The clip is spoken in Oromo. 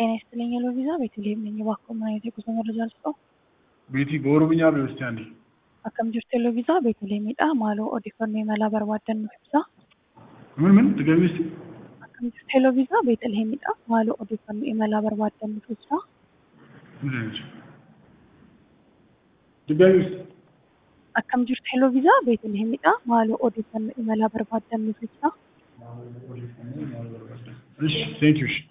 ጤና ይስጥልኝ የሎቪዛ ቤተልሔም ነኝ። እባክዎ ምን አይነት የጉዞ መረጃ ልስጥዎ? ቤቲ በኦሮምኛ በውስጥ አንዴ akkam jirtu የሎቪዛ ቤተልሔምidha maaloo odeeffannoo imalaa barbaaddannuuf ibsa. ምን ትገቢ እስቲ akkam jirtu የሎቪዛ ቤተልሔምidha maaloo odeeffannoo imalaa barbaaddannuuf ibsa. ምን ነች ትገቢ እስቲ akkam jirtu የሎቪዛ ቤተልሔምidha maaloo odeeffannoo imalaa barbaaddannuuf ibsa. እሺ ቴንክ ዩ